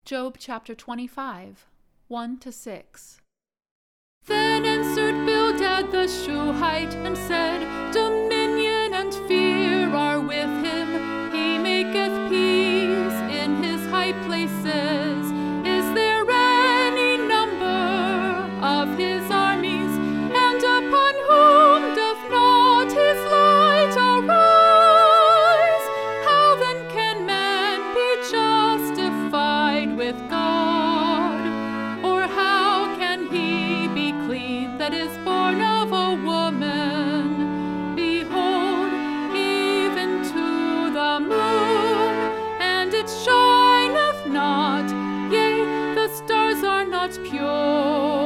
Job chapter 25, 1-6. Then answered Bildad the Shuhite and said, Dominion and fear are with him. He maketh peace in his high places. Is there any number of his armies? And upon whom doth not his light arise? How then can man be justified with God? Or how can he be clean that is born of a woman? Behold, even to the moon, and it shineth not, yea, the stars are not pure.